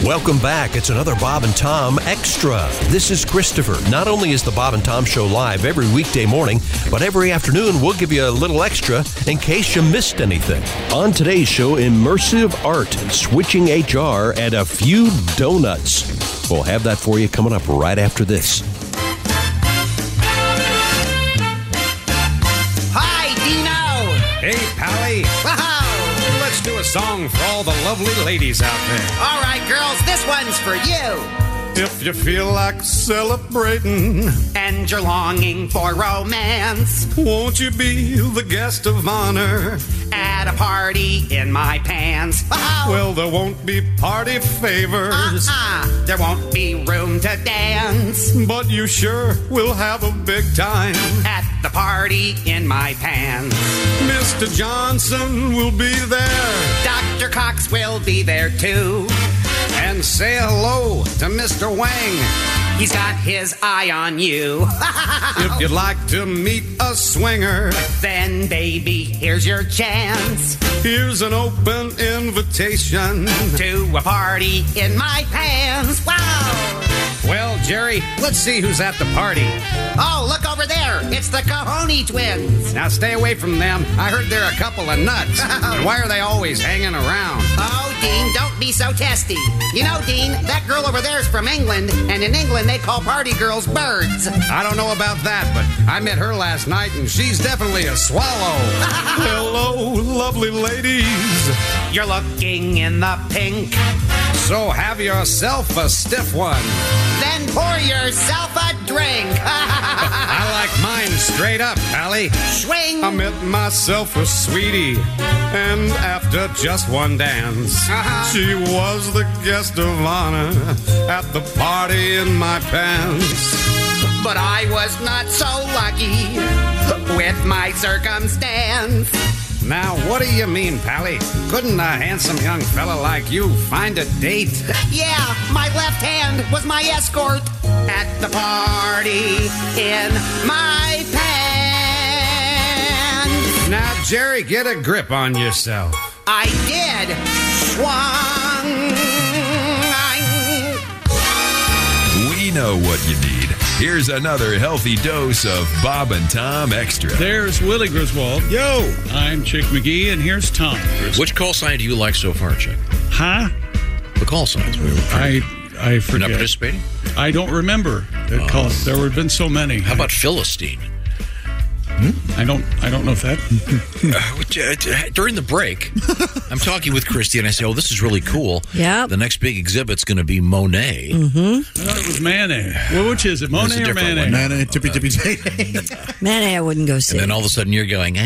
Welcome back. It's another Bob and Tom Extra. This is Christopher. Not only is the Bob and Tom Show live every weekday morning, but every afternoon we'll give you a little extra in case you missed anything. On today's show, immersive art, switching HR, and a few donuts. We'll have that for you coming up right after this. Hi, Dino! Hey, Pally. Wow! Let's do a song for all the lovely ladies out there. All right, girls, this one's for you. If you feel like celebrating, And you're longing for romance won't you be the guest of honor? at a party in my pants. Oh, Well, there won't be party favors, there won't be room to dance but you sure will have a big time. at the party in my pants. Mr. Johnson will be there. Dr. Cox will be there too. And say hello to Mr. Wang. He's got his eye on you. If you'd like to meet a swinger, Then, baby, here's your chance here's an open invitation. to a party in my pants. Wow! Well, Jerry, let's see who's at the party. Oh, look over there. It's the Cahoney twins. Now stay away from them. I heard they're a couple of nuts. Why are they always hanging around? Oh, Dean, don't be so testy. You know, Dean, that girl over there is from England, and in England they call party girls birds. I don't know about that, but I met her last night, and she's definitely a swallow. Hello, lovely ladies. You're looking in the pink. So have yourself a stiff one. Then pour yourself a drink. I like mine straight up, Pally. Swing. I met myself a sweetie, and after just one dance, she was the guest of honor at the party in my pants. But I was not so lucky with my circumstance. Now, what do you mean, Pally? Couldn't a handsome young fella like you find a date? Yeah, my left hand was my escort at the party in my pants. Now, Jerry, get a grip on yourself. I did. Swung. We know what you need. Here's another healthy dose of Bob and Tom Extra. There's Willie Griswold. Yo! I'm Chick McGee, and here's Tom Griswold. Which call sign do you like so far, Chick? Huh? The call signs. I You're forget. not participating? I don't remember the calls. There have been so many. How about Philistine? I don't know if that. During the break, I'm talking with Christy, and I say, "Oh, this is really cool. Yep. The next big exhibit's going to be Monet." I thought it was Manet. Well, which is it, That's a Monet or different Manet? one. Man, tippy tippy tay. Manet, I wouldn't go see. And then all of a sudden, you're going,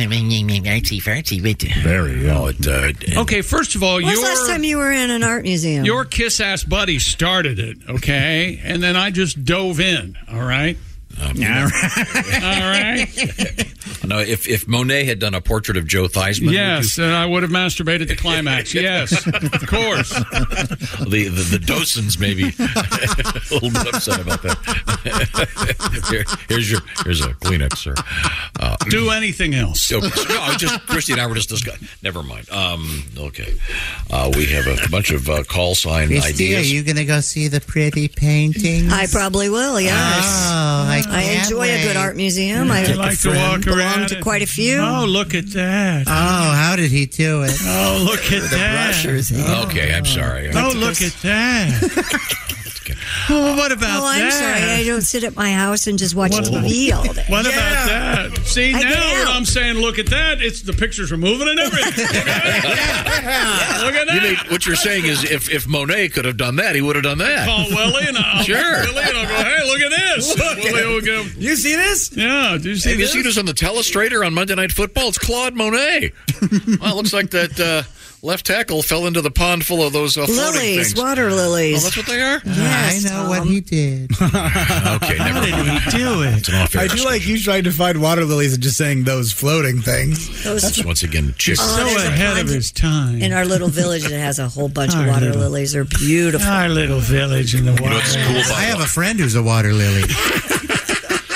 Very, yeah. Okay, first of all, When was the last time you were in an art museum? your kiss-ass buddy started it, okay? And then I just dove in, all right? All right? No, if Monet had done a portrait of Joe Theismann, Yes, and I would have masturbated the climax. Yes, of course. the docents may be a little bit upset about that. Here's a Kleenex, sir. Do anything else. No, just Christy and I were just discussing. Never mind. Okay, we have a bunch of call sign Christy, ideas. are you going to go see the pretty paintings? I probably will, yes. Oh, I enjoy a good art museum. I I like to walk belong around. to quite a few. Oh, look at that. Oh, how did he do it? Oh, look at that. Okay, I'm sorry. Oh, look at that. Oh, what about Oh, I'm that? sorry. I don't sit at my house and just watch TV all day. What about that? See, I now get when out. I'm saying look at that, it's the pictures are moving and everything. Look at that. You mean, what you're saying is if Monet could have done that, he would have done that. Call Willie and I'll Sure. Willie and I'll go, hey, look at this. Willie will go, You see this? yeah, do you see Have you this? seen us on the Telestrator on Monday Night Football? It's Claude Monet. Well, it looks like that left tackle fell into the pond full of those floating Lilies, things. water Oh, lilies. that's what they are? Yes, I know what Tom. he did. Okay, never mind. do it? It's an off-air I do like you trying to find water lilies and just saying those floating things. Those, Once again, Chick. So there's a ahead of pond his time. in our little village that has a whole bunch of Our water little- lilies. They're beautiful. Our little village in the water. You know what's cool I about have a friend who's a water lily.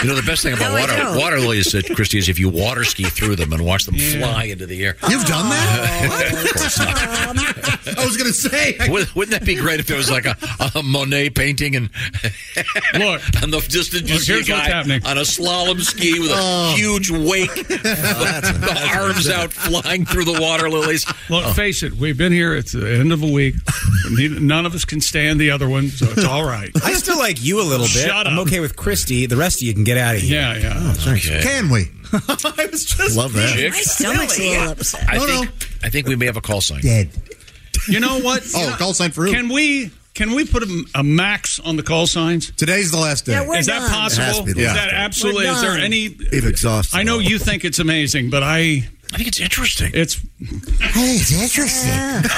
You know, the best thing about water lilies, Christy, is if you water ski through them and watch them fly into the air. You've done that? Of course not. I was going to say. Wouldn't that be great if there was like a Monet painting and look, and just see a guy on a slalom ski with a huge wake, the arms out flying through the water lilies. Look, face it, we've been here. It's the end of a week. None of us can stand the other one, so it's all right. I still like you a little bit. Shut up. I'm okay with Christy. The rest of you can get out of here. Yeah. Oh, okay. Can we? I was just love that. My stomach's a little upset. I think we may have a call sign. Dead. You know what? Call sign for who? Can we put a max on the call signs? Today's the last day. Yeah, we're Is that done. possible? It has to be the Is last that day. absolutely? We're Is there done. any? We've exhausted. I know you think it's amazing, but I think it's interesting. It's Hey, it's interesting.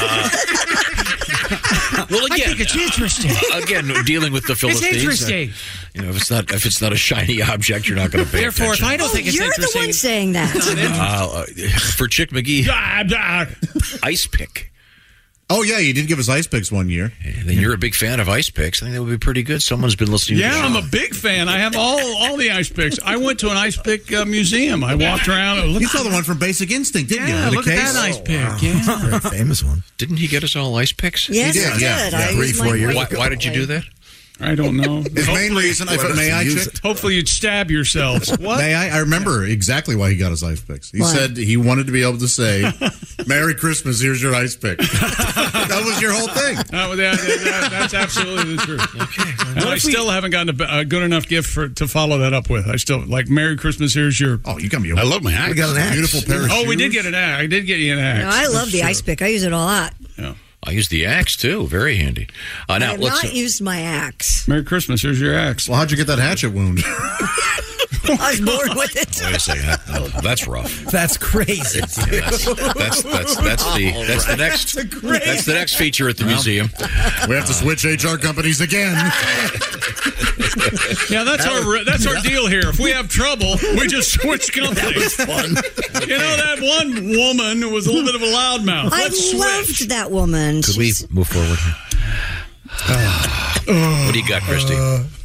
Well, again, I think it's interesting. Again, dealing with the Philistines. It's interesting. You know, if it's not a shiny object, you're not going to pay Therefore, attention. if I don't think it's You're interesting, the one saying that. For Chick McGee, ice pick. Oh, yeah, you did give us ice picks one year. And then you're a big fan of ice picks. I think that would be pretty good. Someone's been listening to the show. I'm a big fan. I have all the ice picks. I went to an ice pick museum. I walked around. And You saw the one from Basic Instinct, didn't you? Yeah, The look at case? that ice pick. Yeah. very famous one. Didn't he get us all ice picks? Yes, did, I did. yeah. I 3-4 used years my ago. Why did you do that? I don't know. His main reason, if may I, Chick? Hopefully you'd stab yourselves. What? May I remember exactly why he got his ice picks. He Why? said he wanted to be able to say, Merry Christmas, here's your ice pick. That was your whole thing. That's absolutely the truth. Okay. And I still haven't gotten a good enough gift to follow that up with. I still, like, Merry Christmas, here's your... Oh, you got me. I love my axe. We got an axe. Beautiful pair of shoes. We did get an axe. I did get you an axe. No, I love the ice pick. I use it a lot. Yeah. I use the axe, too. Very handy. I Now, have let's... not used my axe. Merry Christmas, here's your axe. Well, how'd you get that hatchet wound? I was born with it. Wait a second. That's rough. That's crazy. Yeah, that's the next feature at the museum. We have to switch HR companies again. Yeah, that's our deal here. If we have trouble, we just switch companies. That was fun. You know, that one woman was a little bit of a loudmouth. I Let's switch. loved that woman. Could we move forward? What do you got, Christy?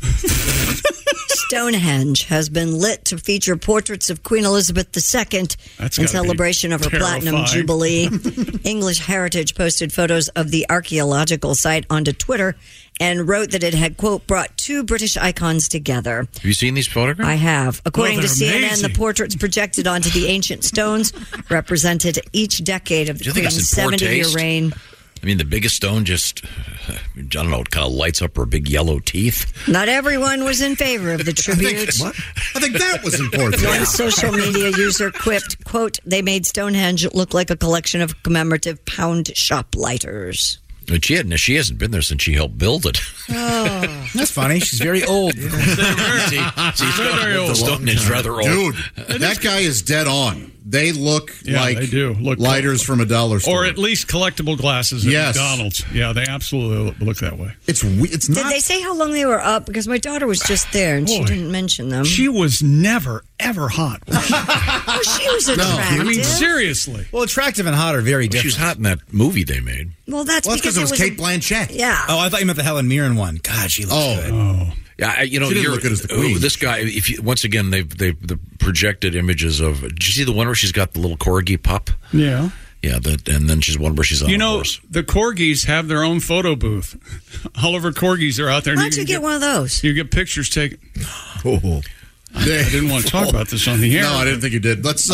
Stonehenge has been lit to feature portraits of Queen Elizabeth II in celebration of her Platinum Jubilee. English Heritage posted photos of the archaeological site onto Twitter and wrote that it had, quote, brought two British icons together. Have you seen these photographs? I have. According to they're CNN, amazing. the portraits projected onto the ancient stones represented each decade of the Do you think Queen's that's in poor 70-year taste? reign. I mean, the biggest stone just, I don't know, it kind of lights up her big yellow teeth. Not everyone was in favor of the tribute. I think that was important. One social media user quipped, quote, they made Stonehenge look like a collection of commemorative pound shop lighters. But she hasn't been there since she helped build it. Oh. That's funny. She's very old. She's very old. Stonehenge rather old. Dude, that guy is dead on. They look like they do. Look lighters from a dollar store. Or at least collectible glasses at Yes. McDonald's. Yeah, they absolutely look that way. It's Did not. they say how long they were up? Because my daughter was just there and she Boy. didn't mention them. She was never, ever hot. Oh, she was attractive. I mean, seriously. Well, attractive and hot are very She different. was hot in that movie they made. Well, that's Well, because it was Kate Blanchett. Yeah. Oh, I thought you meant the Helen Mirren one. God, she looks good. Oh. Yeah, you know, She didn't you're look good as the queen. This guy. If you, once again, they've the projected images of. Did you see the one where she's got the little corgi pup? Yeah. Yeah, and then she's one where she's on a horse. The corgis have their own photo booth. All of her corgis are out there. Why don't you get one of those? You get pictures taken. Oh. I didn't want to talk about this on the air. No, I didn't think you did. Let's.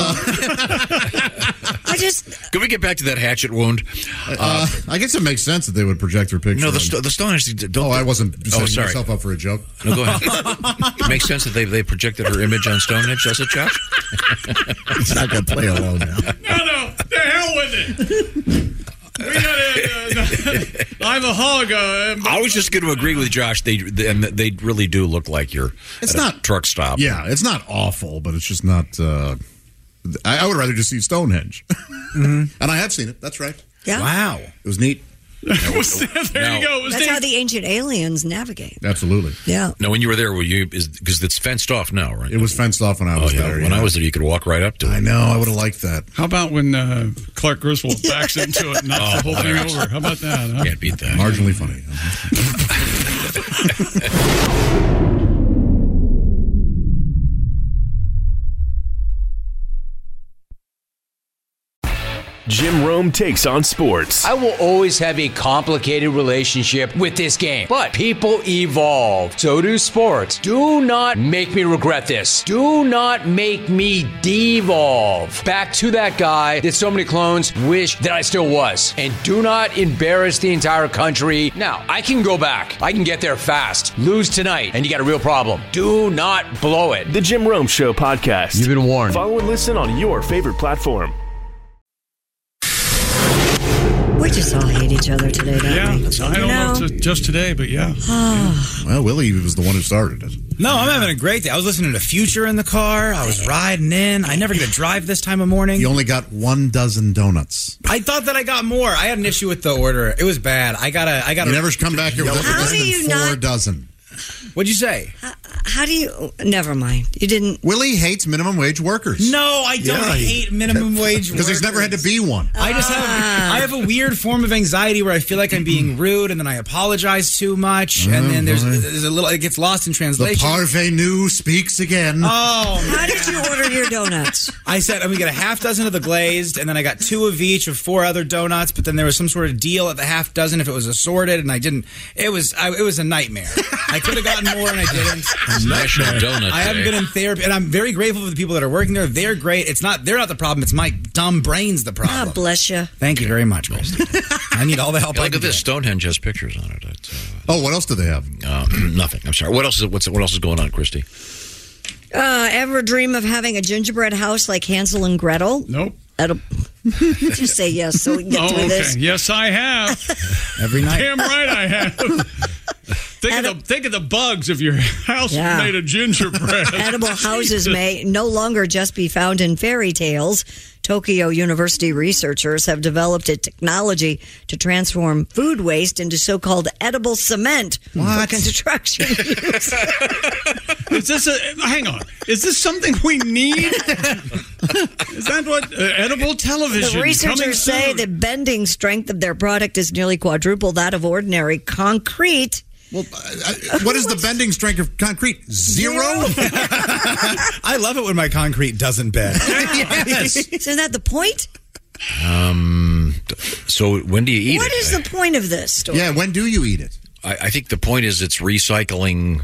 Can we get back to that hatchet wound? I guess it makes sense that they would project her picture. No, the Stonehenge. Oh, I wasn't setting sorry. myself up for a joke. No, go ahead. It makes sense that they projected her image on Stonehenge, does it, Josh? It's not going to play alone now. No, the hell with it. We gotta, I'm a hog. I was just going to agree with Josh. They really do look like you're It's at a not truck stop. Yeah, it's not awful, but it's just not. I would rather just see Stonehenge, and I have seen it. That's right. Yeah. Wow. It was neat. there you go. That's how the ancient aliens navigate. Absolutely. Yeah. Now, when you were there, because it's fenced off now, right? It was fenced off when I was there. When I was there, you could walk right up to it. I know. I would have liked that. How about when Clark Griswold backs into it and knocks the whole thing over? How about that? Huh? Can't beat that. Marginally funny. Rome takes on sports. I will always have a complicated relationship with this game, but people evolve. So do sports. Do not make me regret this. Do not make me devolve back to that guy that so many clones wish that I still was. And do not embarrass the entire country. Now, I can go back. I can get there fast. Lose tonight, and you got a real problem. Do not blow it. The Jim Rome Show podcast. You've been warned. Follow and listen on your favorite platform. We just all hate each other today, don't we? I don't know if it's just today, but yeah. Well, Willie was the one who started it. No, I'm having a great day. I was listening to Future in the car. I was riding in. I never get to drive this time of morning. You only got 1 dozen donuts. I thought that I got more. I had an issue with the order. It was bad. I got. You never come back here with less than 4 dozen. What'd you say? How do you... Never mind. You didn't... Willie hates minimum wage workers. No, I don't hate minimum wage workers. Because he's never had to be one. I have a weird form of anxiety where I feel like I'm being rude and then I apologize too much and then there's a little... It gets lost in translation. The parvenu speaks again. Oh, How did you order your donuts? I said I'm going to get a half dozen of the glazed and then I got 2 of each of 4 other donuts, but then there was some sort of deal at the half dozen if it was assorted and I didn't... It was a nightmare. I could have gotten more and I didn't. National Donut I haven't Day. been in therapy, and I'm very grateful for the people that are working there. They're great. They're not the problem. It's my dumb brain's the problem. God bless you. Thank you very much, Christy. I need all the help. Yeah, look at this. Stonehenge has pictures on it. What else do they have? Nothing. I'm sorry. What else is going on, Christy? Ever dream of having a gingerbread house like Hansel and Gretel? Nope. Just say yes so we can get through this. Yes, I have. Every night. Damn right I have. Think of the bugs if your house was made of gingerbread. Edible houses may no longer just be found in fairy tales. Tokyo University researchers have developed a technology to transform food waste into so-called edible cement for construction use. Hang on. Is this something we need? Is that what edible television? The researchers say the bending strength of their product is nearly quadruple that of ordinary concrete. Well, what is the bending strength of concrete? 0? I love it when my concrete doesn't bend. Yes. Isn't that the point? So when do you eat What it? is the point of this story? Yeah, when do you eat it? I think the point is it's recycling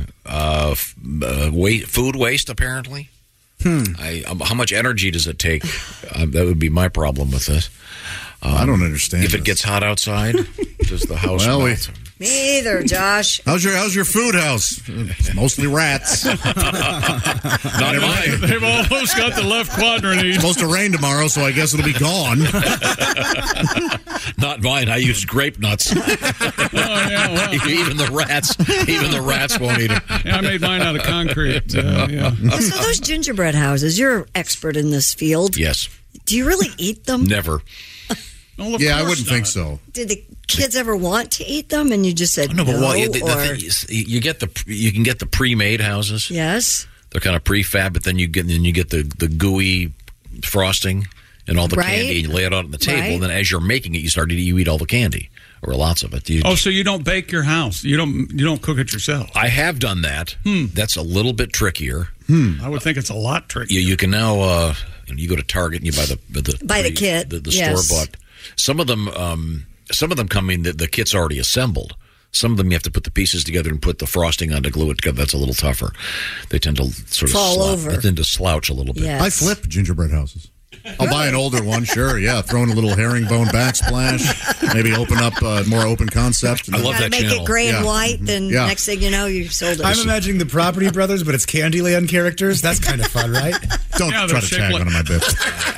food waste, apparently. How much energy does it take? That would be my problem with this. I don't understand. If it gets hot outside, does the house melt? Me either, Josh. How's your food house? It's mostly rats. Not mine. They've almost got the left quadrant. It's supposed to rain tomorrow, so I guess it'll be gone. Not mine. I use grape nuts. Even the rats won't eat them. Yeah, I made mine out of concrete. So those gingerbread houses, you're expert in this field. Yes. Do you really eat them? Never. Yeah, I wouldn't think so. Did the kids ever want to eat them, and you just said no? But the thing is, you can get the pre-made houses. Yes, they're kind of prefab, but then you get the gooey frosting and all the candy, and you lay it out on the table. And then as you're making it, you eat all the candy or lots of it. So you don't bake your house? You don't cook it yourself? I have done that. That's a little bit trickier. I would think it's a lot trickier. You can now you go to Target and you buy the kit, the store bought. Some of them come in. The kit's already assembled. Some of them you have to put the pieces together and put the frosting on to glue it together. That's a little tougher. They tend to sort of fall over. They tend to slouch a little bit. Yes. I flip gingerbread houses. I'll buy an older one, sure. Yeah, throw in a little herringbone backsplash. Maybe open up a more open concept. I love that make channel. it gray and white, then next thing you know, you've sold it. I'm imagining the Property Brothers, but it's Candyland characters. That's kind of fun, right? Don't try to tag one of my bits.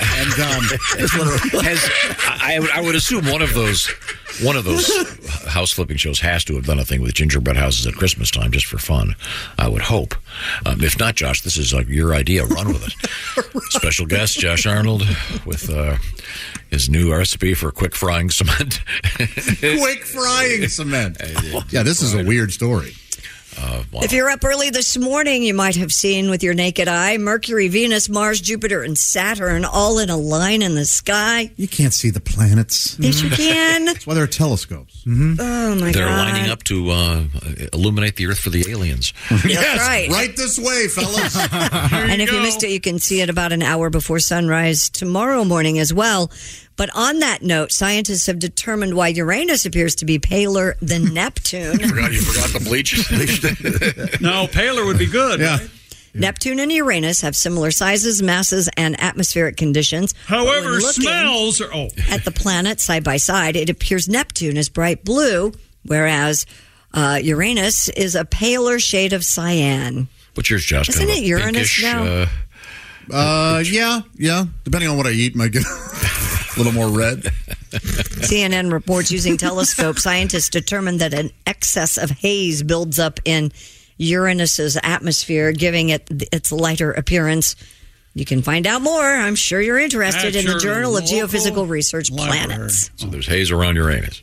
And I would assume one of those house flipping shows has to have done a thing with gingerbread houses at Christmas time just for fun. I would hope. If not, Josh, this is your idea. Run with it. Special guest Josh Arnold with his new recipe for quick frying cement. Quick frying cement. Yeah, this is a weird story. Wow. If you're up early this morning, you might have seen with your naked eye Mercury, Venus, Mars, Jupiter, and Saturn all in a line in the sky. You can't see the planets. Yes, you can. That's why there are telescopes. Mm-hmm. Oh, my God. They're lining up to illuminate the Earth for the aliens. Yes, right. Right this way, fellas. And if you missed it, you can see it about an hour before sunrise tomorrow morning as well. But on that note, scientists have determined why Uranus appears to be paler than Neptune. You forgot the bleach? No, paler would be good. Yeah. Right? Neptune and Uranus have similar sizes, masses, and atmospheric conditions. However, When looking smells are... Oh. at the planets side by side, it appears Neptune is bright blue, whereas Uranus is a paler shade of cyan. What's yours, Josh? Isn't it Uranus pinkish, now? Yeah. Depending on what I eat, might get a little more red. CNN reports using telescopes, scientists determined that an excess of haze builds up in Uranus's atmosphere, giving it its lighter appearance. You can find out more. I'm sure you're interested in the Journal of Geophysical Research Planets. So there's haze around Uranus.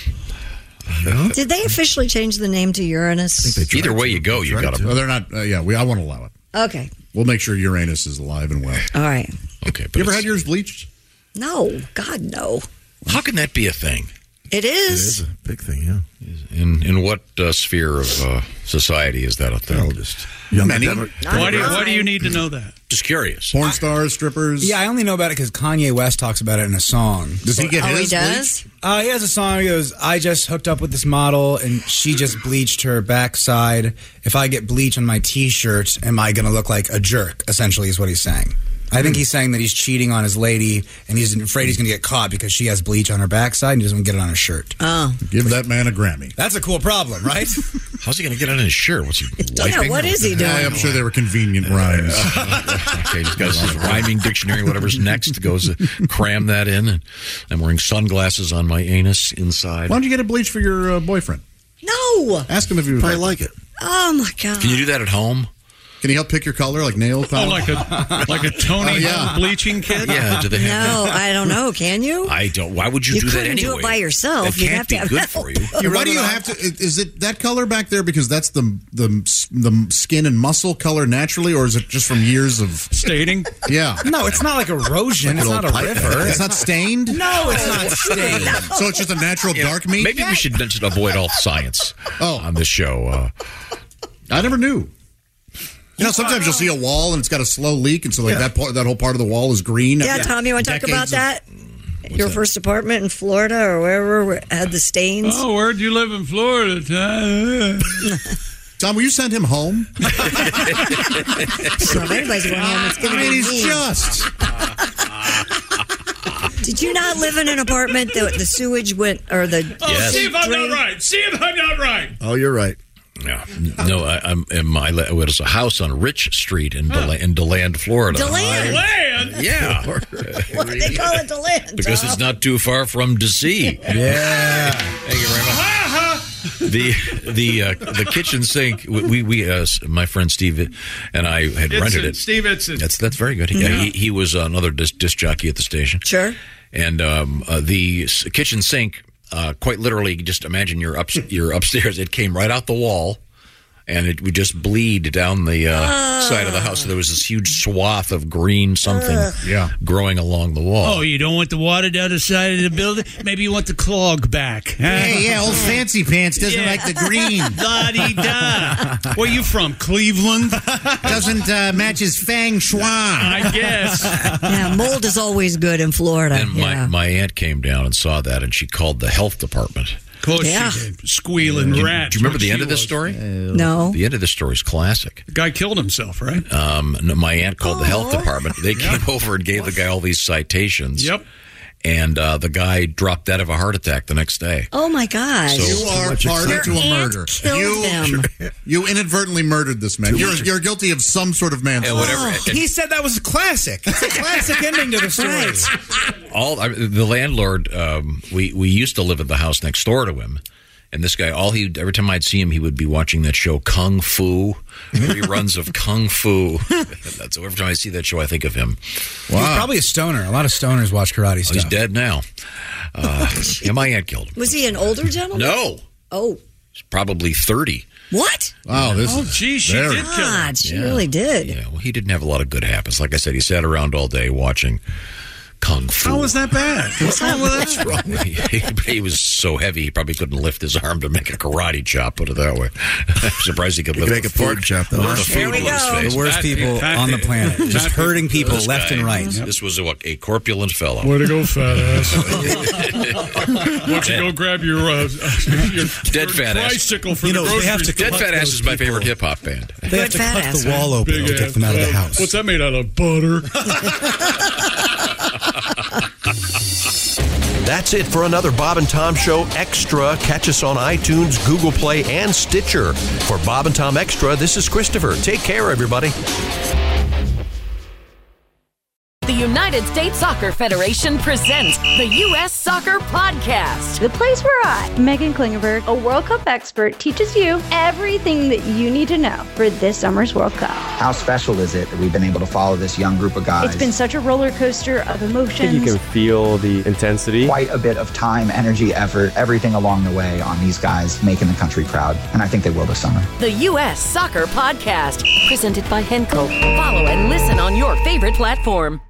Did they officially change the name to Uranus? Either way you go, you got to. Well, they're not. I won't allow it. Okay. We'll make sure Uranus is alive and well. All right. Okay. You ever had yours bleached? No. God, no. How can that be a thing? It is. It is a big thing, yeah. In what sphere of society is that a thing? Well, just young Many. Why do you need to know that? Just curious. Porn stars, strippers. Yeah, I only know about it because Kanye West talks about it in a song. Does he get Oh, his he does? bleached? He has a song. He goes, "I just hooked up with this model, and she just bleached her backside. If I get bleach on my T-shirt, am I going to look like a jerk?" Essentially, is what he's saying. I think he's saying that he's cheating on his lady, and he's afraid he's going to get caught because she has bleach on her backside and he doesn't get it on her shirt. Oh. Give that man a Grammy. That's a cool problem, right? How's he going to get it on his shirt? What's he wiping? Yeah, what is he doing? I'm sure they were convenient rhymes. Okay, he's got his rhyming dictionary, whatever's next, goes cram that in. And I'm wearing sunglasses on my anus inside. Why don't you get it bleached for your boyfriend? No. Ask him if he would probably like it. Oh, my God. Can you do that at home? Can he help pick your color, like nail Oh, polish? like a Tony Home bleaching kit? Yeah, do they have No, I don't know. Can you? I don't. Why would you do that couldn't anyway? do it by yourself. That You'd can't have to be have good help. for you. Why do you have to? Is it that color back there because that's the skin and muscle color naturally, or is it just from years of stating? Yeah. No, it's not like erosion. It's not a river. It's not stained. No, it's not stained. So it's just a natural dark meat. Maybe we should just avoid all science on this show. I never knew. You know, sometimes you'll see a wall and it's got a slow leak, and so like that whole part of the wall is green. Yeah, Tom, you want to talk about that? Your first apartment in Florida or wherever had the stains? Oh, where'd you live in Florida, Tom? Tom, will you send him home? So if anybody's going home, it's going to be he's me. just. Did you not live in an apartment that the sewage went, or the See if I'm not right. See if I'm not right. Oh, you're right. Yeah. No, it was a house on Rich Street in DeLand, Florida. DeLand? Land? Yeah. What do they call it, DeLand? Because it's not too far from DC. Yeah. Thank you very much. The kitchen sink. We my friend Steve and I had rented it. Steve Itson. That's very good. He was another disc jockey at the station. Sure. And the kitchen sink. Quite literally, just imagine you're upstairs. It came right out the wall, and it would just bleed down the side of the house. So there was this huge swath of green something growing along the wall. Oh, you don't want the water down the side of the building? Maybe you want the clog back. Huh? Hey, yeah, old Fancy Pants doesn't like the green. La-di-da. Where you from, Cleveland? Doesn't match his feng shui. I guess. Yeah, mold is always good in Florida. And my aunt came down and saw that, and she called the health department. Of course she did. Squealing rat. Do you remember the end of this story? No. The end of this story is classic. The guy killed himself, right? No, my aunt called the health department. They came over and gave the guy all these citations. Yep. And the guy dropped dead of a heart attack the next day. Oh, my gosh. So- You are party to a murder. Killed him. You inadvertently murdered this man. You're guilty of some sort of manslaughter. He said that was classic. It's a classic ending to the story. The landlord, we used to live at the house next door to him. And this guy, every time I'd see him, he would be watching that show Kung Fu, reruns of Kung Fu. So every time I see that show, I think of him. Wow. He's probably a stoner. A lot of stoners watch karate stuff. He's dead now. My aunt killed him. Was he an older gentleman? No. Oh. He's probably 30. What? Wow, geez, she did kill him. God, she really did. Yeah, well, he didn't have a lot of good habits. Like I said, he sat around all day watching kung fu. How was that bad? What's wrong with What's that? wrong with he was so heavy he probably couldn't lift his arm to make a karate chop. Put it that way. I'm surprised he could lift make a food chop, though. The food with his face. The worst people on the planet. Just hurting people This left guy, and right. This was a corpulent fellow. Way to go, fat ass. Why don't you go grab your Dead fat ass. tricycle for You the know, they have grocery to Dead Fat Ass is my favorite hip hop band. They have to fat cut ass, the wall open to get them out of the house. What's that made out of? Butter. That's it for another Bob and Tom Show Extra. Catch us on iTunes, Google Play, and Stitcher. For Bob and Tom Extra, this is Christopher. Take care, everybody. The United States Soccer Federation presents the U.S. Soccer Podcast. The place where I, Megan Klingenberg, a World Cup expert, teaches you everything that you need to know for this summer's World Cup. How special is it that we've been able to follow this young group of guys? It's been such a roller coaster of emotions. I think you can feel the intensity. Quite a bit of time, energy, effort, everything along the way on these guys making the country proud. And I think they will this summer. The U.S. Soccer Podcast, presented by Henkel. Follow and listen on your favorite platform.